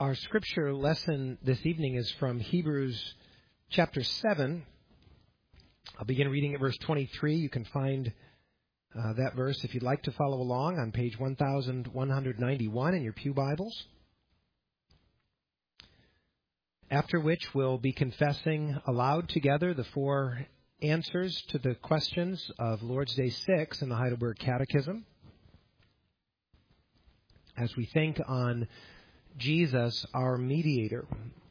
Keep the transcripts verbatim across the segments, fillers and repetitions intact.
Our scripture lesson this evening is from Hebrews chapter seven. I'll begin reading at verse twenty-three. You can find uh, that verse if you'd like to follow along on page one thousand one hundred ninety-one in your pew Bibles. After which we'll be confessing aloud together the four answers to the questions of Lord's Day six in the Heidelberg Catechism. As we think on Jesus, our mediator.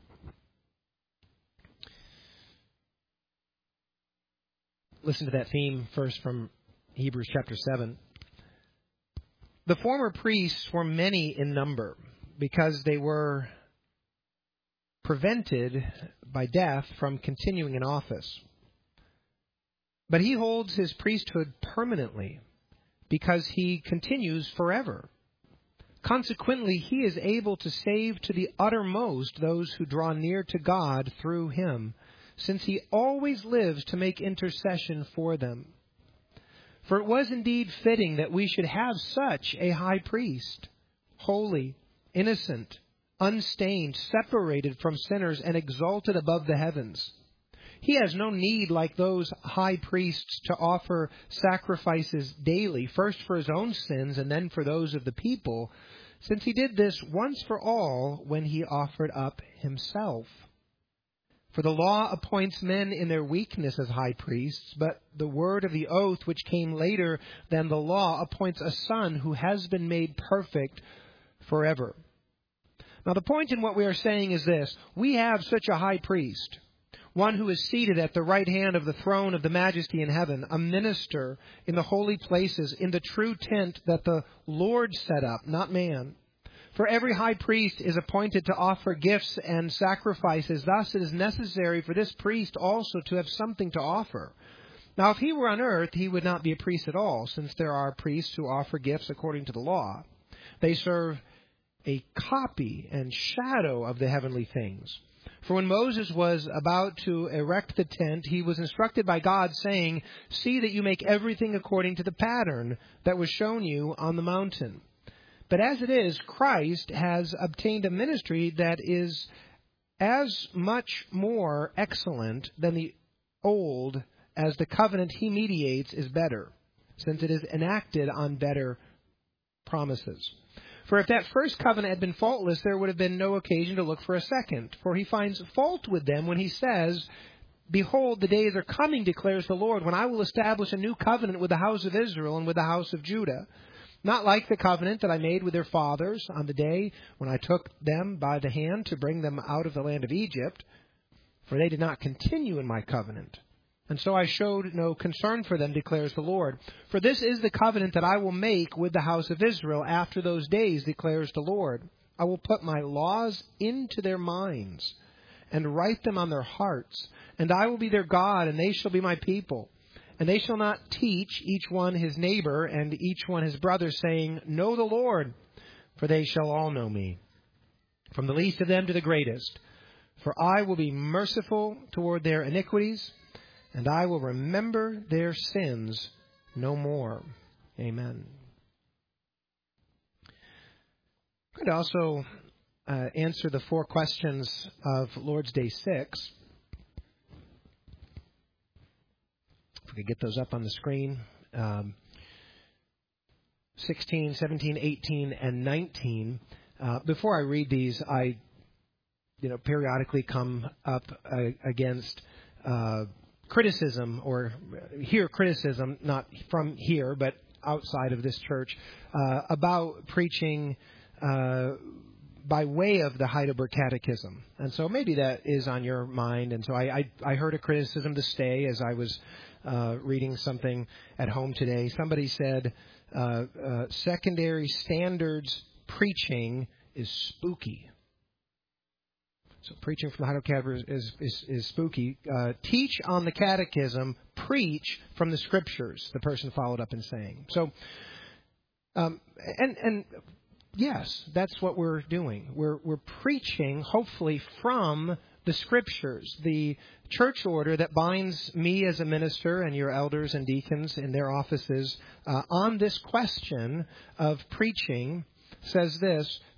Listen to that theme first from Hebrews chapter seven. The former priests were many in number because they were prevented by death from continuing in office. But he holds his priesthood permanently because he continues forever. Consequently, he is able to save to the uttermost those who draw near to God through him, since he always lives to make intercession for them. For it was indeed fitting that we should have such a high priest, holy, innocent, unstained, separated from sinners, and exalted above the heavens. He has no need, like those high priests, to offer sacrifices daily, first for his own sins and then for those of the people, since he did this once for all when he offered up himself. For the law appoints men in their weakness as high priests, but the word of the oath, which came later than the law, appoints a son who has been made perfect forever. Now, the point in what we are saying is this: we have such a high priest, one who is seated at the right hand of the throne of the majesty in heaven, a minister in the holy places, in the true tent that the Lord set up, not man. For every high priest is appointed to offer gifts and sacrifices. Thus it is necessary for this priest also to have something to offer. Now, if he were on earth, he would not be a priest at all, since there are priests who offer gifts according to the law. They serve a copy and shadow of the heavenly things. For when Moses was about to erect the tent, he was instructed by God, saying, "See that you make everything according to the pattern that was shown you on the mountain." But as it is, Christ has obtained a ministry that is as much more excellent than the old as the covenant he mediates is better, since it is enacted on better promises. For if that first covenant had been faultless, there would have been no occasion to look for a second. For he finds fault with them when he says, "Behold, the days are coming, declares the Lord, when I will establish a new covenant with the house of Israel and with the house of Judah. Not like the covenant that I made with their fathers on the day when I took them by the hand to bring them out of the land of Egypt, for they did not continue in my covenant. And so I showed no concern for them, declares the Lord. For this is the covenant that I will make with the house of Israel after those days, declares the Lord. I will put my laws into their minds and write them on their hearts. And I will be their God, and they shall be my people. And they shall not teach each one his neighbor and each one his brother, saying, 'Know the Lord,' for they shall all know me, from the least of them to the greatest. For I will be merciful toward their iniquities, and I will remember their sins no more." Amen. I'm going to also uh, answer the four questions of Lord's Day six. If we could get those up on the screen. Um, sixteen, seventeen, eighteen, and nineteen. Uh, before I read these, I, you know, periodically come up uh, against Uh, criticism, or hear criticism, not from here, but outside of this church, uh, about preaching uh, by way of the Heidelberg Catechism. And so maybe that is on your mind. And so I, I, I heard a criticism this day as I was uh, reading something at home today. Somebody said, uh, uh, secondary standards preaching is spooky. So preaching from the Heidelberg Catechism is, is, is spooky. Uh, teach on the Catechism, preach from the Scriptures, the person followed up in saying. So, um, and and yes, that's what we're doing. We're we're preaching, hopefully, from the Scriptures. The church order that binds me as a minister and your elders and deacons in their offices uh, on this question of preaching says this: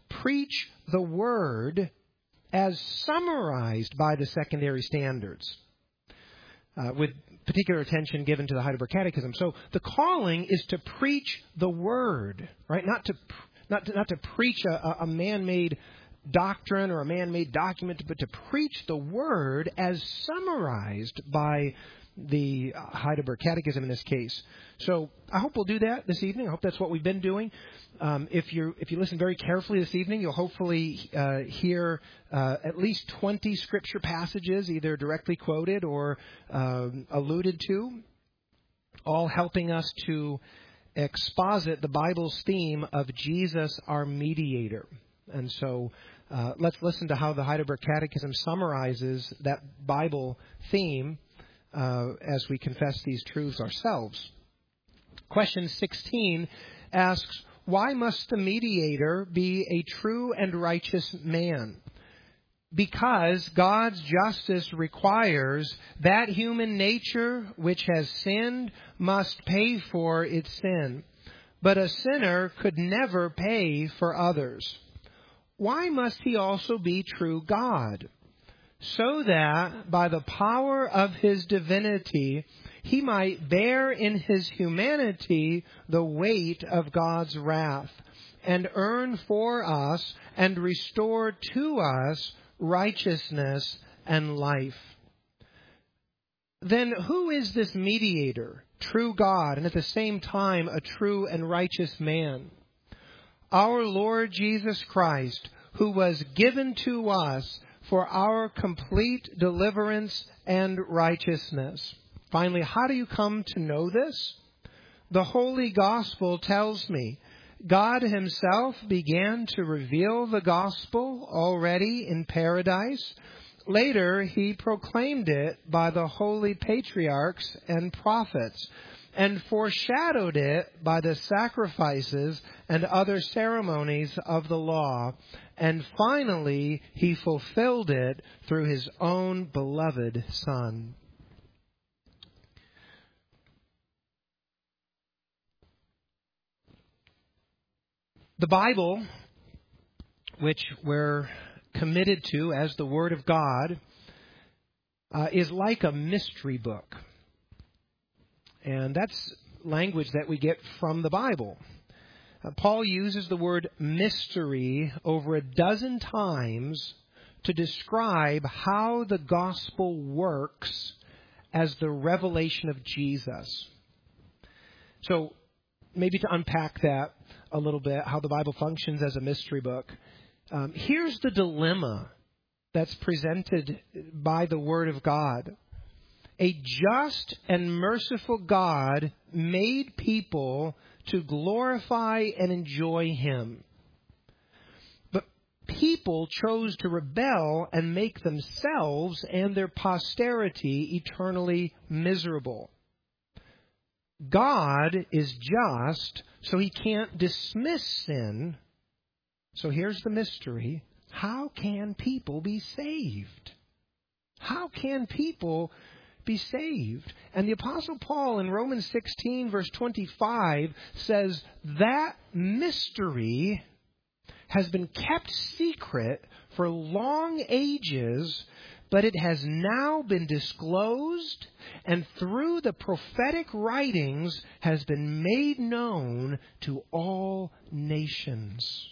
preach the Word as summarized by the secondary standards, uh, with particular attention given to the Heidelberg Catechism. So the calling is to preach the Word, right? Not to not to, not to preach a, a man-made doctrine or a man-made document, but to preach the Word as summarized by the Heidelberg Catechism in this case. So I hope we'll do that this evening. I hope that's what we've been doing. Um, if you if you listen very carefully this evening, you'll hopefully uh, hear uh, at least twenty scripture passages, either directly quoted or um, alluded to, all helping us to exposit the Bible's theme of Jesus, our mediator. And so uh, let's listen to how the Heidelberg Catechism summarizes that Bible theme uh, as we confess these truths ourselves. Question sixteen asks, why must the mediator be a true and righteous man? Because God's justice requires that human nature which has sinned must pay for its sin. But a sinner could never pay for others. Why must he also be true God? So that by the power of his divinity, he might bear in his humanity the weight of God's wrath and earn for us and restore to us righteousness and life. Then who is this mediator, true God, and at the same time a true and righteous man? Our Lord Jesus Christ, who was given to us for our complete deliverance and righteousness. Finally, how do you come to know this? The Holy Gospel tells me God himself began to reveal the gospel already in paradise. Later, he proclaimed it by the holy patriarchs and prophets, and foreshadowed it by the sacrifices and other ceremonies of the law. And finally, he fulfilled it through his own beloved Son. The Bible, which we're committed to as the Word of God, uh, is like a mystery book. And that's language that we get from the Bible. Uh, Paul uses the word mystery over a dozen times to describe how the gospel works as the revelation of Jesus. So maybe to unpack that a little bit, how the Bible functions as a mystery book. Um, here's the dilemma that's presented by the Word of God. A just and merciful God made people to glorify and enjoy Him. But people chose to rebel and make themselves and their posterity eternally miserable. God is just, so He can't dismiss sin. So here's the mystery. How can people be saved? How can people be saved? And the Apostle Paul in Romans sixteen, verse twenty-five, says that mystery has been kept secret for long ages, but it has now been disclosed, and through the prophetic writings has been made known to all nations.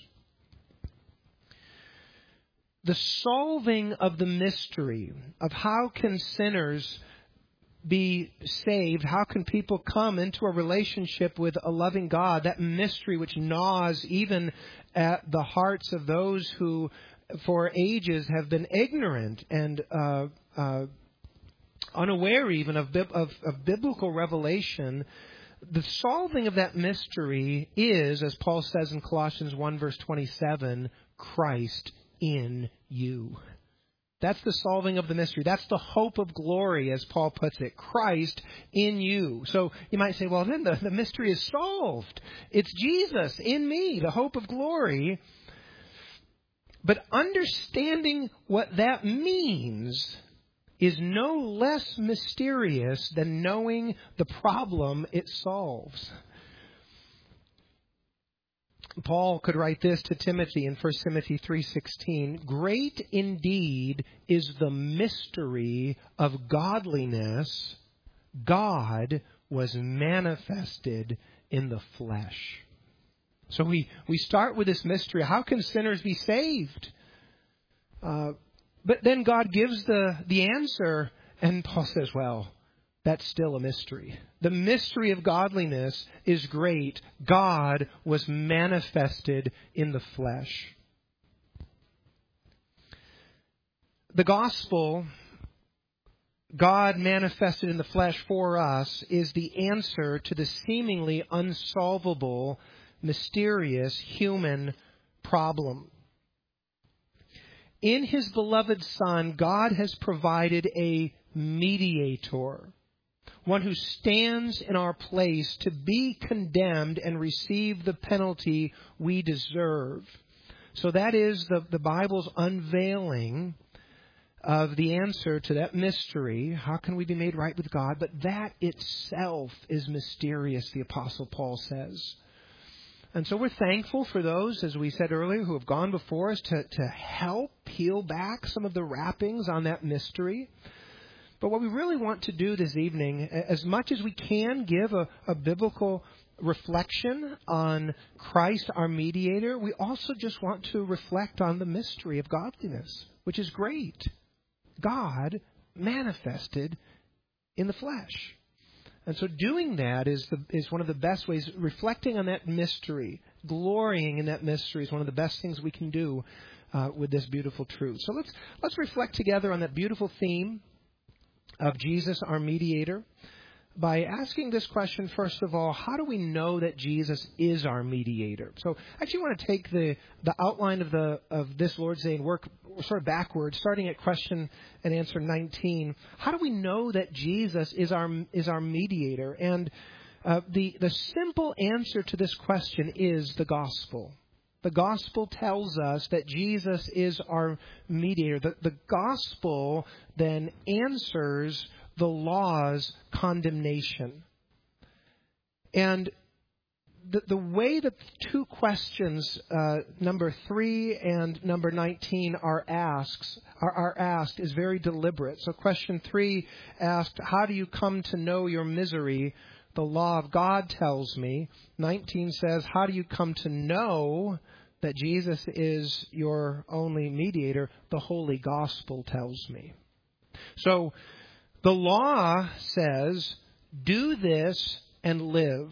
The solving of the mystery of how can sinners be saved, how can people come into a relationship with a loving God, that mystery which gnaws even at the hearts of those who for ages have been ignorant and uh, uh, unaware even of, of, of biblical revelation. The solving of that mystery is, as Paul says in Colossians one, verse twenty-seven, Christ in you. That's the solving of the mystery. That's the hope of glory, as Paul puts it. Christ in you. So you might say, well, then the, the mystery is solved. It's Jesus in me, the hope of glory. But understanding what that means is no less mysterious than knowing the problem it solves. Paul could write this to Timothy in First Timothy three sixteen, "Great indeed is the mystery of godliness. God was manifested in the flesh." So we, we start with this mystery. How can sinners be saved? Uh, but then God gives the, the answer, and Paul says, well, that's still a mystery. The mystery of godliness is great. God was manifested in the flesh. The gospel, God manifested in the flesh for us, is the answer to the seemingly unsolvable, mysterious human problem. In His beloved Son, God has provided a mediator, one who stands in our place to be condemned and receive the penalty we deserve. So that is the, the Bible's unveiling of the answer to that mystery. How can we be made right with God? But that itself is mysterious, the Apostle Paul says. And so we're thankful for those, as we said earlier, who have gone before us to, to help peel back some of the wrappings on that mystery. But what we really want to do this evening, as much as we can give a, a biblical reflection on Christ, our mediator, we also just want to reflect on the mystery of godliness, which is great. God manifested in the flesh. And so doing that is the, is one of the best ways. Reflecting on that mystery, glorying in that mystery is one of the best things we can do uh, with this beautiful truth. So let's let's reflect together on that beautiful theme of Jesus, our mediator, by asking this question, first of all, how do we know that Jesus is our mediator? So I actually want to take the, the outline of the of this Lord's Day and work sort of backwards, starting at question and answer nineteen. How do we know that Jesus is our is our mediator? And uh, the the simple answer to this question is the gospel. The gospel tells us that Jesus is our mediator. The, the gospel then answers the law's condemnation. And the, the way that two questions, uh, number three and number nineteen, are asked, are, are asked is very deliberate. So question three asked, how do you come to know your misery? The law of God tells me. nineteen says, how do you come to know that Jesus is your only mediator? The Holy Gospel tells me. So the law says, do this and live.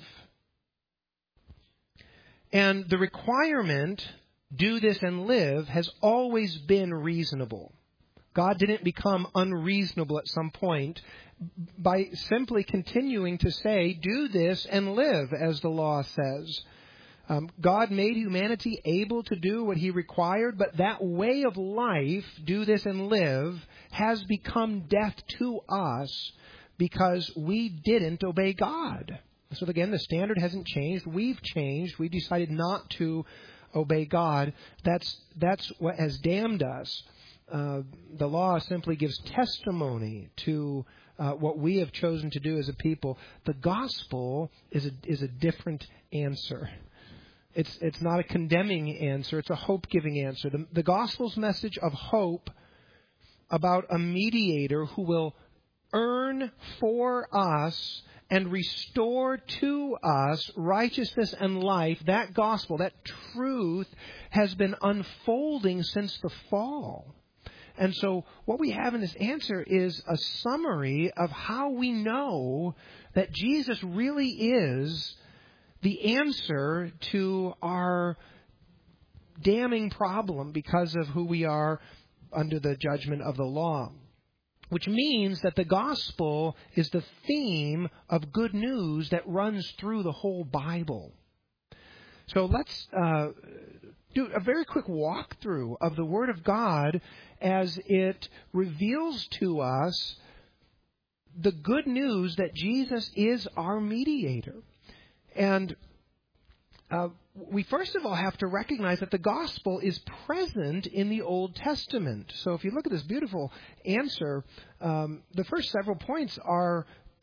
And the requirement, do this and live, has always been reasonable. God didn't become unreasonable at some point by simply continuing to say, do this and live, as the law says. Um, God made humanity able to do what He required, but that way of life, do this and live, has become death to us because we didn't obey God. So again, the standard hasn't changed. We've changed. We decided not to obey God. That's that's what has damned us. Uh, the law simply gives testimony to uh, what we have chosen to do as a people. The gospel is a, is a different answer. It's it's not a condemning answer. It's a hope-giving answer. The, the gospel's message of hope about a mediator who will earn for us and restore to us righteousness and life, that gospel, that truth, has been unfolding since the fall. And so what we have in this answer is a summary of how we know that Jesus really is the answer to our damning problem because of who we are under the judgment of the law. Which means that the gospel is the theme of good news that runs through the whole Bible. So let's uh, do a very quick walkthrough of the Word of God as it reveals to us the good news that Jesus is our mediator. And uh, we first of all have to recognize that the gospel is present in the Old Testament. So if you look at this beautiful answer, um, the first several points are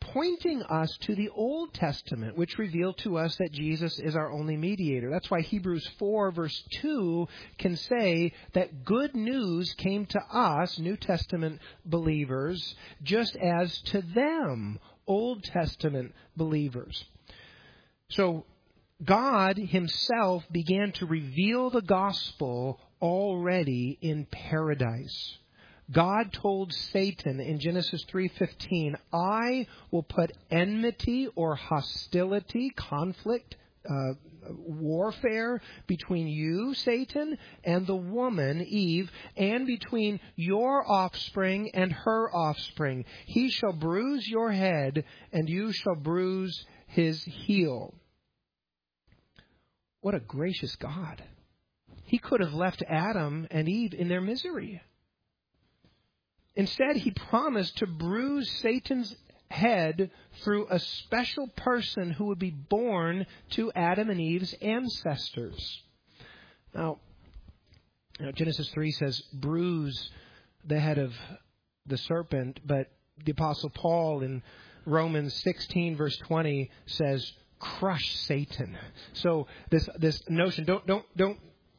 pointing us to the Old Testament, which revealed to us that Jesus is our only mediator. That's why Hebrews four, verse two, can say that good news came to us, New Testament believers, just as to them, Old Testament believers. So, God himself began to reveal the gospel already in paradise. God told Satan in Genesis three fifteen, I will put enmity or hostility, conflict, uh, warfare between you, Satan, and the woman, Eve, and between your offspring and her offspring. He shall bruise your head, and you shall bruise his heel. What a gracious God. He could have left Adam and Eve in their misery. Instead, he promised to bruise Satan's head through a special person who would be born to Adam and Eve's ancestors. Now, you know, Genesis three says, bruise the head of the serpent, but the Apostle Paul in Romans sixteen, verse twenty says, crush Satan. So this this notion, don't don't don't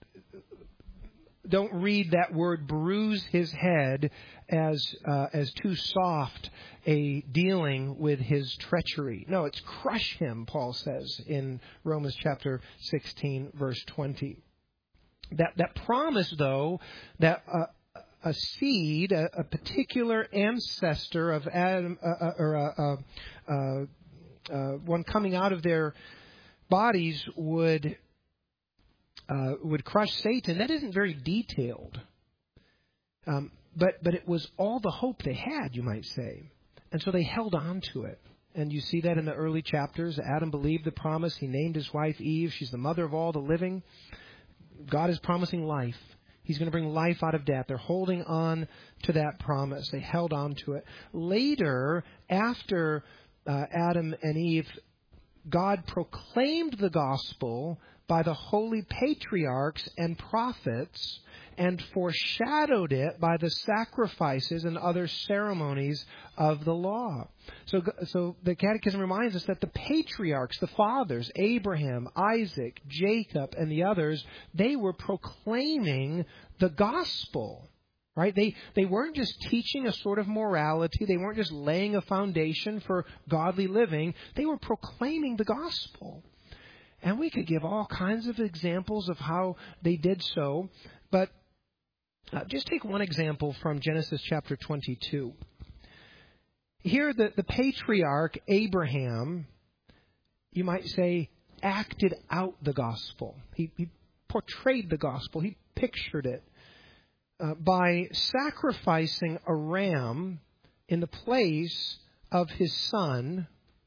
don't read that word bruise his head as uh, as too soft a dealing with his treachery. No, it's crush him, Paul says in Romans chapter sixteen, verse twenty. That that promise, though, that uh, a seed, a, a particular ancestor of Adam, uh, uh, or uh, uh, uh, Uh, one coming out of their bodies would uh, would crush Satan. That isn't very detailed, um, but but it was all the hope they had, you might say, and so they held on to it. And you see that in the early chapters. Adam believed the promise. He named his wife Eve. She's the mother of all the living. God is promising life. He's going to bring life out of death. They're holding on to that promise. They held on to it. Later, after Uh, Adam and Eve, God proclaimed the gospel by the holy patriarchs and prophets and foreshadowed it by the sacrifices and other ceremonies of the law. So, so the Catechism reminds us that the patriarchs, the fathers, Abraham, Isaac, Jacob, and the others, they were proclaiming the gospel. Right? They they weren't just teaching a sort of morality. They weren't just laying a foundation for godly living. They were proclaiming the gospel. And we could give all kinds of examples of how they did so. But uh, just take one example from Genesis chapter twenty-two. Here the, the patriarch Abraham, you might say, acted out the gospel. He, he portrayed the gospel. He pictured it. Uh, by sacrificing a ram in the place of his son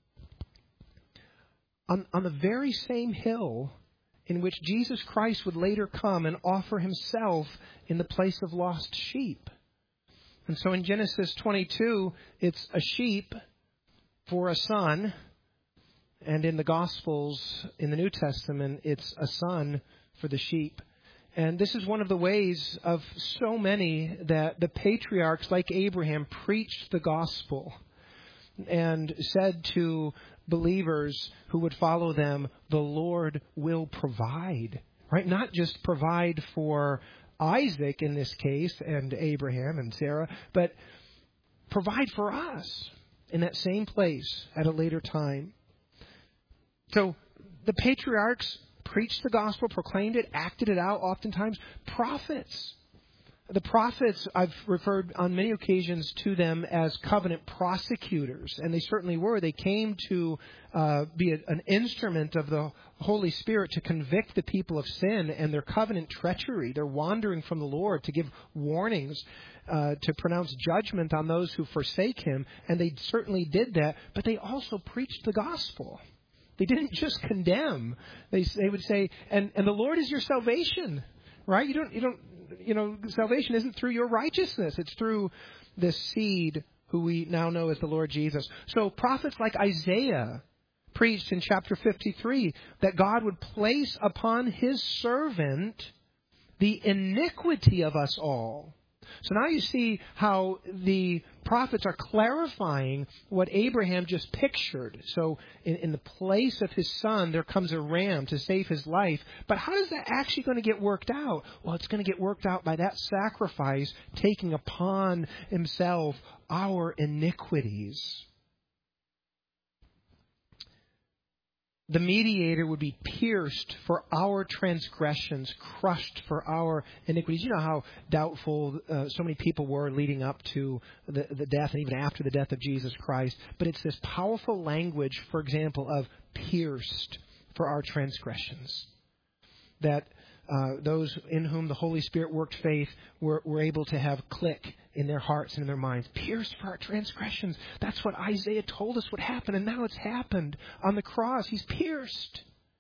on, on the very same hill in which Jesus Christ would later come and offer himself in the place of lost sheep. And so in Genesis twenty-two, it's a sheep for a son, and in the Gospels, in the New Testament, it's a son for the sheep. And this is one of the ways of so many that the patriarchs, like Abraham, preached the gospel and said to believers who would follow them, the Lord will provide. Right? Not just provide for Isaac in this case, and Abraham and Sarah, but provide for us in that same place at a later time. So the patriarchs preached the gospel, proclaimed it, acted it out, oftentimes. Prophets. The prophets, I've referred on many occasions to them as covenant prosecutors, and they certainly were. They came to uh, be a, an instrument of the Holy Spirit to convict the people of sin and their covenant treachery, their wandering from the Lord, to give warnings, uh, to pronounce judgment on those who forsake Him, and they certainly did that, but they also preached the gospel. They didn't just condemn. They they would say, and, and the Lord is your salvation, right? You don't you don't you know salvation isn't through your righteousness. It's through this seed who we now know as the Lord Jesus. So prophets like Isaiah preached in chapter fifty-three that God would place upon His servant the iniquity of us all. So now you see how the prophets are clarifying what Abraham just pictured. So in, in the place of his son, there comes a ram to save his life. But how is that actually going to get worked out? Well, it's going to get worked out by that sacrifice taking upon himself our iniquities. The mediator would be pierced for our transgressions, crushed for our iniquities. You know how doubtful uh, so many people were leading up to the, the death and even after the death of Jesus Christ. But it's this powerful language, for example, of pierced for our transgressions. That uh, those in whom the Holy Spirit worked faith were, were able to have click in their hearts and in their minds. Pierced for our transgressions. That's what Isaiah told us would happen, and now it's happened on the cross. He's pierced.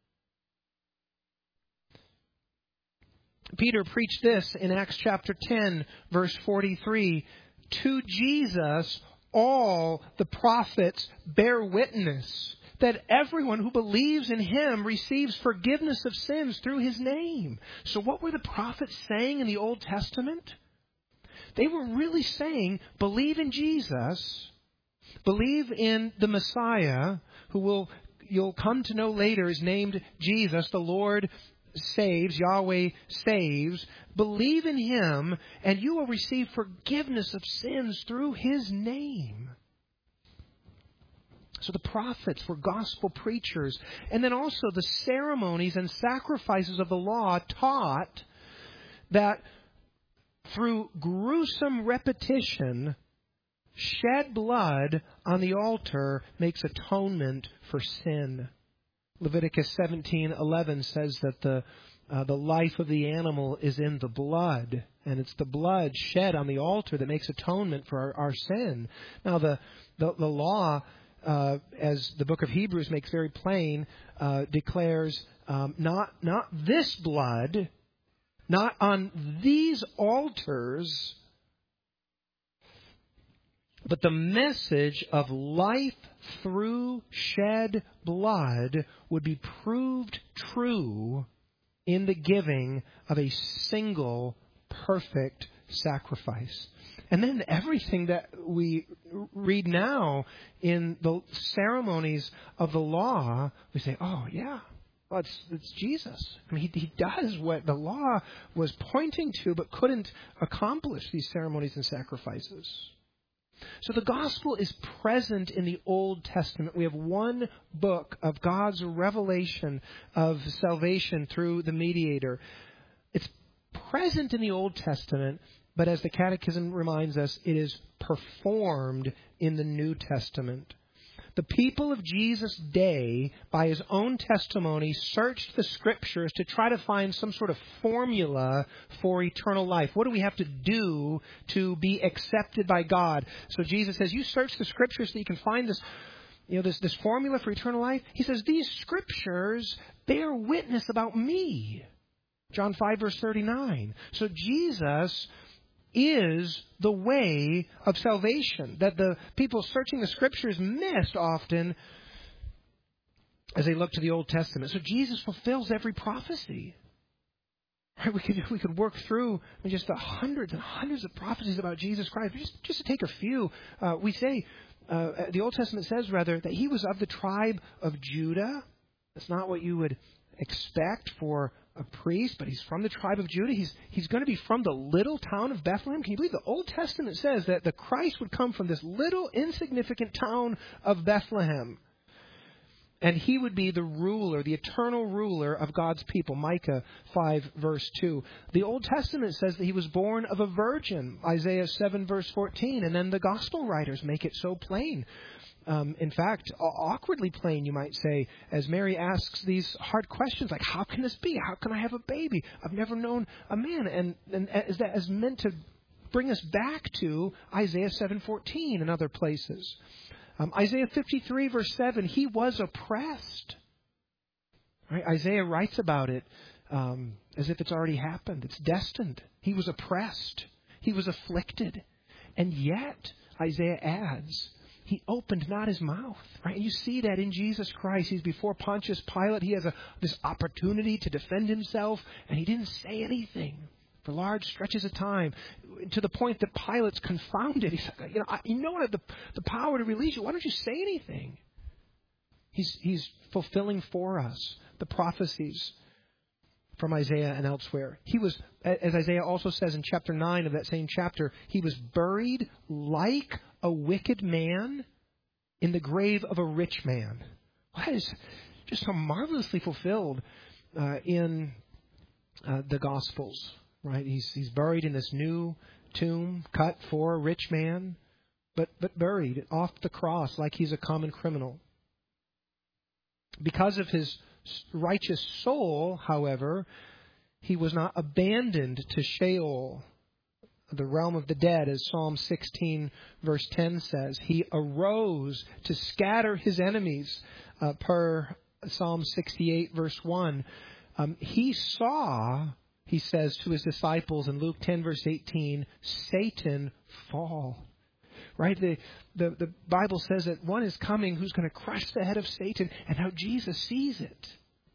Peter preached this in Acts chapter ten, verse forty-three. To Jesus, all the prophets bear witness that everyone who believes in him receives forgiveness of sins through his name. So what were the prophets saying in the Old Testament? They were really saying, believe in Jesus, believe in the Messiah, who will you'll come to know later is named Jesus, the Lord saves, Yahweh saves. Believe in him, and you will receive forgiveness of sins through his name. So the prophets were gospel preachers. And then also the ceremonies and sacrifices of the law taught that through gruesome repetition, shed blood on the altar makes atonement for sin. Leviticus seventeen eleven says that the uh, the life of the animal is in the blood, and it's the blood shed on the altar that makes atonement for our, our sin. Now the the, the law, uh, as the book of Hebrews makes very plain, uh, declares um, not not this blood, not on these altars, but the message of life through shed blood would be proved true in the giving of a single perfect sacrifice. And then everything that we read now in the ceremonies of the law, we say, oh, yeah, well, it's, it's Jesus. I mean, he, he does what the law was pointing to but couldn't accomplish, these ceremonies and sacrifices. So the gospel is present in the Old Testament. We have one book of God's revelation of salvation through the mediator. It's present in the Old Testament, but as the Catechism reminds us, it is performed in the New Testament. The people of Jesus' day, by his own testimony, searched the Scriptures to try to find some sort of formula for eternal life. What do we have to do to be accepted by God? So Jesus says, you search the Scriptures so that you can find this, you know, this, this formula for eternal life. He says, these Scriptures bear witness about me. John five, verse thirty-nine. So Jesus is the way of salvation that the people searching the Scriptures missed often as they look to the Old Testament. So Jesus fulfills every prophecy. Right? We could we could work through just the hundreds and hundreds of prophecies about Jesus Christ. Just, just to take a few, uh, we say, uh, the Old Testament says rather that he was of the tribe of Judah. That's not what you would expect for a priest, but he's from the tribe of Judah. He's he's going to be from the little town of Bethlehem. Can you believe the Old Testament says that the Christ would come from this little insignificant town of Bethlehem? And he would be the ruler, the eternal ruler of God's people. Micah five, verse two. The Old Testament says that he was born of a virgin. Isaiah seven, verse fourteen. And then the gospel writers make it so plain. Um, in fact, awkwardly plain, you might say, as Mary asks these hard questions like, how can this be? How can I have a baby? I've never known a man. And, and is that is meant to bring us back to Isaiah seven fourteen and other places. Um, Isaiah fifty-three, verse seven, he was oppressed. Right? Isaiah writes about it um, as if it's already happened. It's destined. He was oppressed. He was afflicted. And yet, Isaiah adds, he opened not his mouth. Right? And you see that in Jesus Christ. He's before Pontius Pilate. He has a, this opportunity to defend himself, and he didn't say anything for large stretches of time. to the point that Pilate's confounded. He's like, you know, I, you know I have the, the power to release you. Why don't you say anything? He's, he's fulfilling for us the prophecies from Isaiah and elsewhere. He was, as Isaiah also says in chapter nine of that same chapter, he was buried like a wicked man in the grave of a rich man. Well, that is just so marvelously fulfilled uh, in uh, the Gospels, right? He's he's buried in this new tomb cut for a rich man, but but buried off the cross like he's a common criminal. Because of his righteous soul, however, he was not abandoned to Sheol, the realm of the dead, as Psalm sixteen verse ten says. He arose to scatter his enemies, uh, per Psalm sixty-eight verse one. Um, he saw, he says to his disciples in Luke ten verse eighteen, Satan fall. Right? The, the, the Bible says that one is coming who's going to crush the head of Satan, and how Jesus sees it.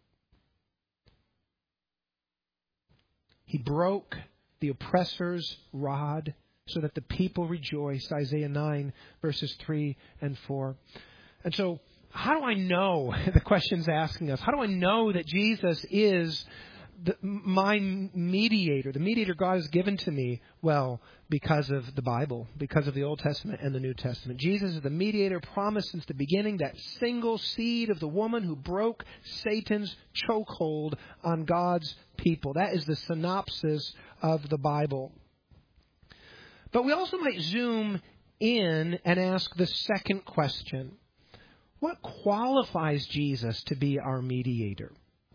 He broke the oppressor's rod so that the people rejoice. Isaiah nine verses three and four. And so, how do I know, the question's asking us, how do I know that Jesus is the, my mediator, the mediator God has given to me? Well, because of the Bible, because of the Old Testament and the New Testament. Jesus is the mediator promised since the beginning, that single seed of the woman who broke Satan's chokehold on God's people. That is the synopsis of the Bible. But we also might zoom in and ask the second question. What qualifies Jesus to be our mediator?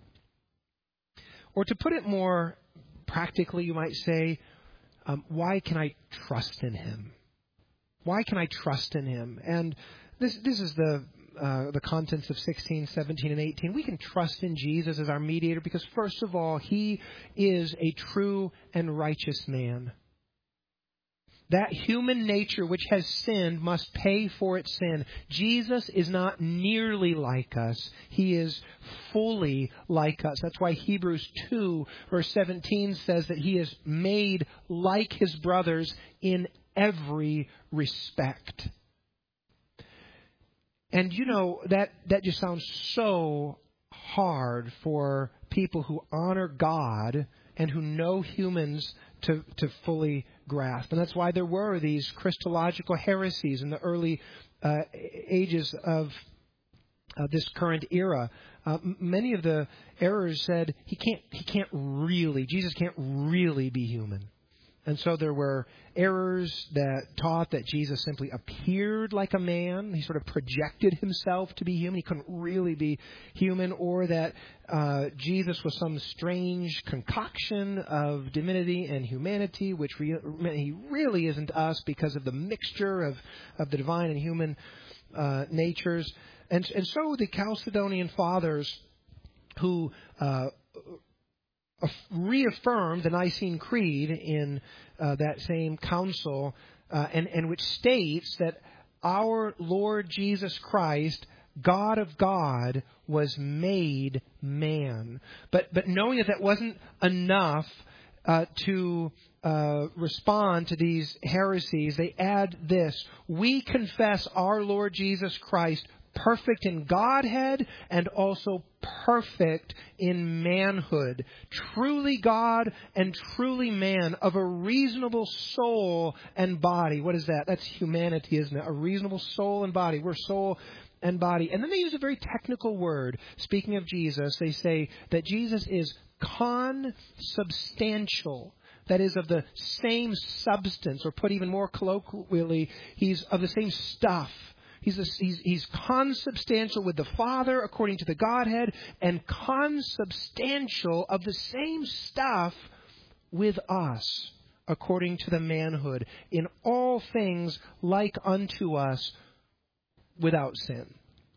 Or to put it more practically, you might say, um, why can I trust in him? Why can I trust in him? And this this is the uh, the contents of sixteen, seventeen, and eighteen. We can trust in Jesus as our mediator because, first of all, he is a true and righteous man. That human nature which has sinned must pay for its sin. Jesus is not nearly like us. He is fully like us. That's why Hebrews two verse seventeen says that he is made like his brothers in every respect. And you know, that, that just sounds so hard for people who honor God and who know humans to, to fully grasp. And that's why there were these Christological heresies in the early uh, ages of uh, this current era. Uh, m- many of the errors said he can't, he can't really, Jesus can't really be human. And so there were errors that taught that Jesus simply appeared like a man. He sort of projected himself to be human. He couldn't really be human. Or that uh, Jesus was some strange concoction of divinity and humanity, which re- he really isn't us because of the mixture of, of the divine and human uh, natures. And, and so the Chalcedonian fathers who Uh, reaffirmed the Nicene Creed in uh, that same council, uh, and, and which states that our Lord Jesus Christ, God of God, was made man. But but knowing that that wasn't enough uh, to uh, respond to these heresies, they add this: we confess our Lord Jesus Christ perfect in Godhead and also perfect in manhood, truly God and truly man, of a reasonable soul and body. What is that? That's humanity, isn't it? A reasonable soul and body. We're soul and body. And then they use a very technical word. Speaking of Jesus, they say that Jesus is consubstantial. That is, of the same substance, or put even more colloquially, he's of the same stuff. He's, a, he's, he's consubstantial with the Father according to the Godhead, and consubstantial of the same stuff with us according to the manhood, in all things like unto us without sin.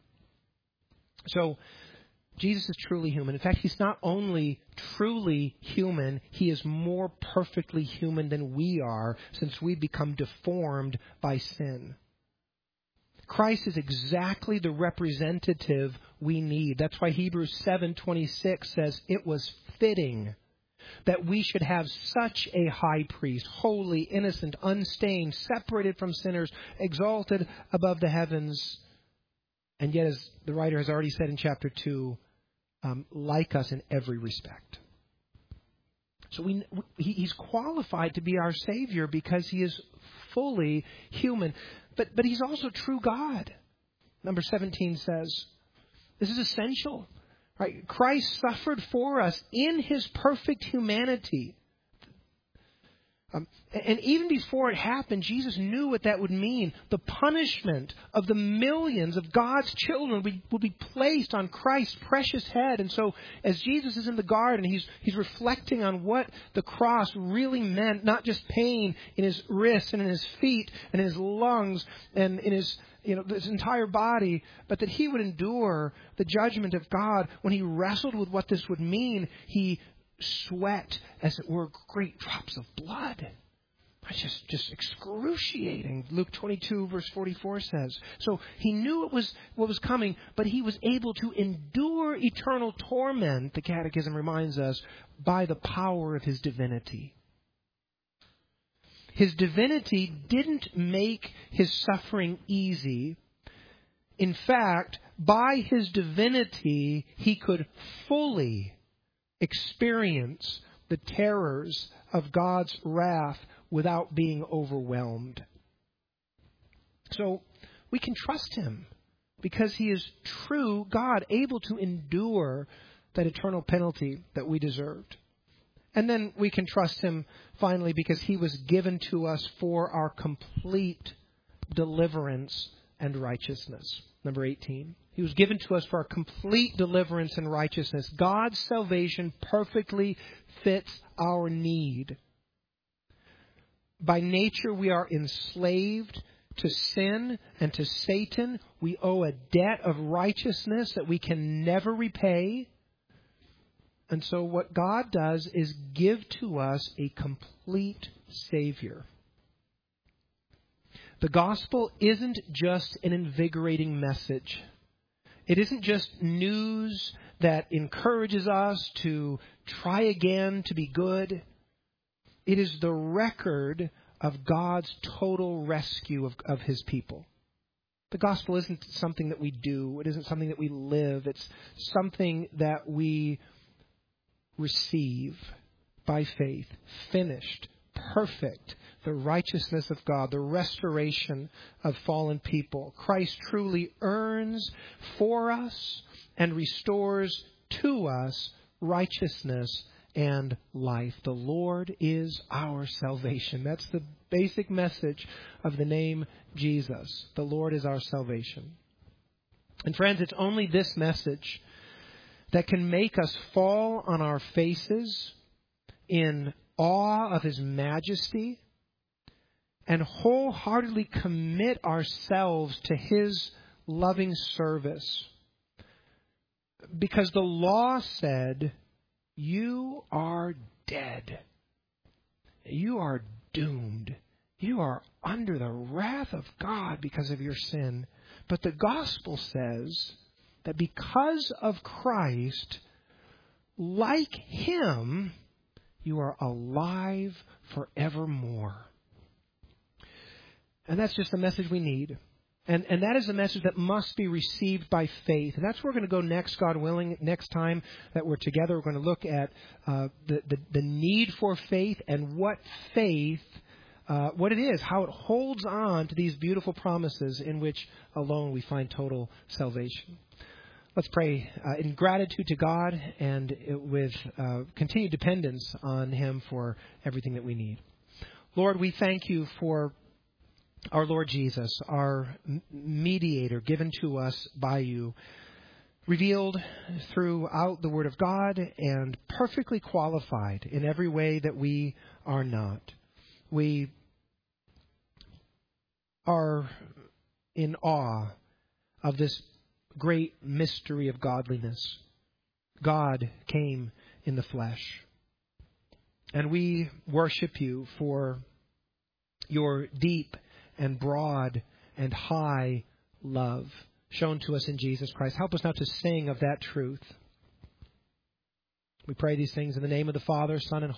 So Jesus is truly human. In fact, he's not only truly human, he is more perfectly human than we are, since we become deformed by sin. Christ is exactly the representative we need. That's why Hebrews seven twenty-six says it was fitting that we should have such a high priest, holy, innocent, unstained, separated from sinners, exalted above the heavens, and yet, as the writer has already said in chapter two, um, like us in every respect. So we, he, he's qualified to be our Savior because he is fully human. But, but he's also true God. Number seventeen says, this is essential. Right? Christ suffered for us in his perfect humanity. Um, and even before it happened, Jesus knew what that would mean. The punishment of the millions of God's children will be, will be placed on Christ's precious head. And so as Jesus is in the garden, he's, he's reflecting on what the cross really meant, not just pain in his wrists and in his feet and in his lungs and in his, you know, his entire body, but that he would endure the judgment of God. When he wrestled with what this would mean, he sweat, as it were, great drops of blood. It's just, just excruciating. Luke twenty-two, verse forty-four says. So he knew it was what was coming, but he was able to endure eternal torment, the Catechism reminds us, by the power of his divinity. His divinity didn't make his suffering easy. In fact, by his divinity, he could fully experience the terrors of God's wrath without being overwhelmed. So we can trust him because he is true God, able to endure that eternal penalty that we deserved. And then we can trust him finally because he was given to us for our complete deliverance and righteousness. Number eighteen. He was given to us for our complete deliverance and righteousness. God's salvation perfectly fits our need. By nature, we are enslaved to sin and to Satan. We owe a debt of righteousness that we can never repay. And so what God does is give to us a complete Savior. The gospel isn't just an invigorating message. It isn't just news that encourages us to try again to be good. It is the record of God's total rescue of, of his people. The gospel isn't something that we do. It isn't something that we live. It's something that we receive by faith, finished, perfect, the righteousness of God, the restoration of fallen people. Christ truly earns for us and restores to us righteousness and life. The Lord is our salvation. That's the basic message of the name Jesus. The Lord is our salvation. And friends, it's only this message that can make us fall on our faces in awe of his majesty and wholeheartedly commit ourselves to his loving service. Because the law said, you are dead. You are doomed. You are under the wrath of God because of your sin. But the gospel says that because of Christ, like him, you are alive forevermore. And that's just the message we need. And and that is a message that must be received by faith. And that's where we're going to go next, God willing. Next time that we're together, we're going to look at uh, the, the, the need for faith and what faith, uh, what it is, how it holds on to these beautiful promises in which alone we find total salvation. Let's pray uh, in gratitude to God and with uh, continued dependence on him for everything that we need. Lord, we thank you for our Lord Jesus, our mediator given to us by you, revealed throughout the Word of God and perfectly qualified in every way that we are not. We are in awe of this great mystery of godliness. God came in the flesh. And we worship you for your deep and broad and high love shown to us in Jesus Christ. Help us now to sing of that truth. We pray these things in the name of the Father, Son, and Holy